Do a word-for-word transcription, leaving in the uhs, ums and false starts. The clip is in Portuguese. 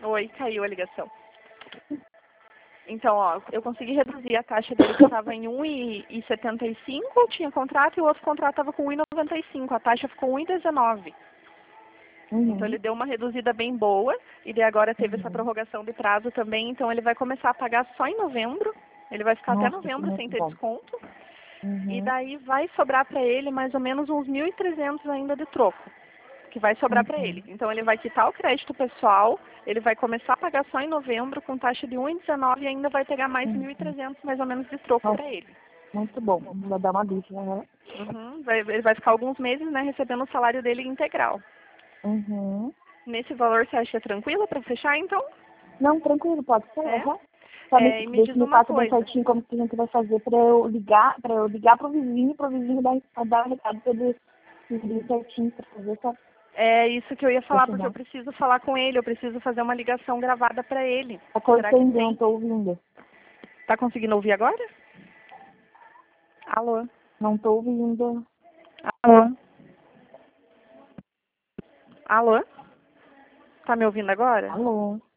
Oi, caiu a ligação. Então, ó, eu consegui reduzir a taxa dele que estava em um e setenta e cinco, tinha contrato, e o outro contrato estava com um e noventa e cinco. A taxa ficou um e dezenove. Uhum. Então ele deu uma reduzida bem boa, e daí agora teve Uhum. essa prorrogação de prazo também, então ele vai começar a pagar só em novembro. Ele vai ficar Nossa, até isso é novembro sem muito ter bom. desconto. E Uhum. daí vai sobrar para ele mais ou menos uns mil e trezentos ainda de troco, que vai sobrar para Uhum. ele. Então ele vai quitar o crédito pessoal, ele vai começar a pagar só em novembro com taxa de um e dezenove e ainda vai pegar mais mil e Uhum. trezentos mais ou menos de troco Nossa, para ele. muito bom. Vou dar uma bicha, né? Uhum. Vai, ele vai ficar alguns meses, né, recebendo o salário dele integral. Uhum. Nesse valor você acha tranquilo para fechar então? Não, tranquilo, pode ser. É? Uhum. Só me, É, e me ver se diz me uma passa bem coisa. certinho como que a gente vai fazer pra eu ligar, pra eu ligar pro vizinho, pro vizinho dar, dar o recado pra ele seguir certinho pra fazer, tá? É isso que eu ia Pra falar, porque eu assinar. preciso falar com ele, eu preciso fazer uma ligação gravada para ele. Tá Será que cortando, eu não tem? tô ouvindo. Tá conseguindo ouvir agora? Alô? Não tô ouvindo. Alô? Alô? Tá me ouvindo agora? Alô?